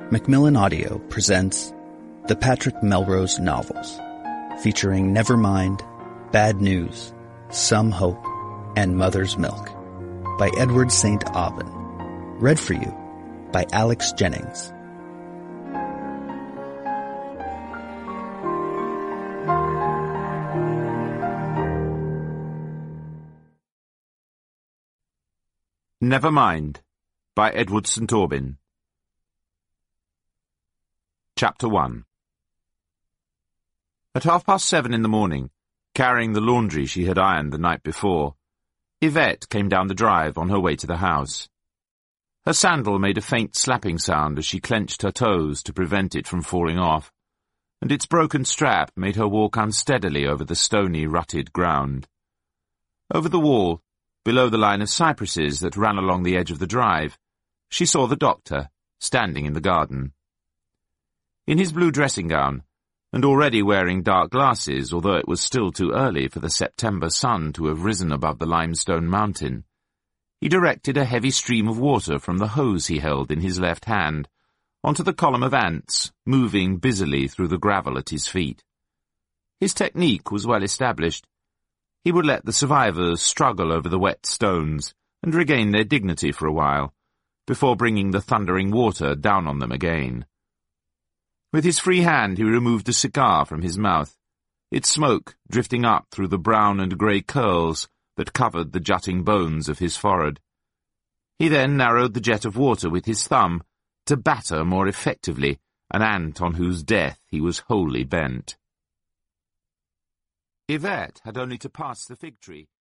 Macmillan Audio presents the Patrick Melrose Novels, featuring Nevermind, Bad News, Some Hope, and Mother's Milk, by Edward St. Aubin. Read for you by Alex Jennings. Nevermind, by Edward St. Aubin. Chapter 1. At 7:30 in the morning, carrying the laundry she had ironed the night before, Yvette came down the drive on her way to the house. Her sandal made a faint slapping sound as she clenched her toes to prevent it from falling off, and its broken strap made her walk unsteadily over the stony, rutted ground. Over the wall, below the line of cypresses that ran along the edge of the drive, she saw the doctor, standing in the garden. In his blue dressing gown, and already wearing dark glasses, although it was still too early for the September sun to have risen above the limestone mountain, he directed a heavy stream of water from the hose he held in his left hand onto the column of ants moving busily through the gravel at his feet. His technique was well established. He would let the survivors struggle over the wet stones and regain their dignity for a while, before bringing the thundering water down on them again. With his free hand he removed a cigar from his mouth, its smoke drifting up through the brown and grey curls that covered the jutting bones of his forehead. He then narrowed the jet of water with his thumb to batter more effectively an ant on whose death he was wholly bent. Yvette had only to pass the fig tree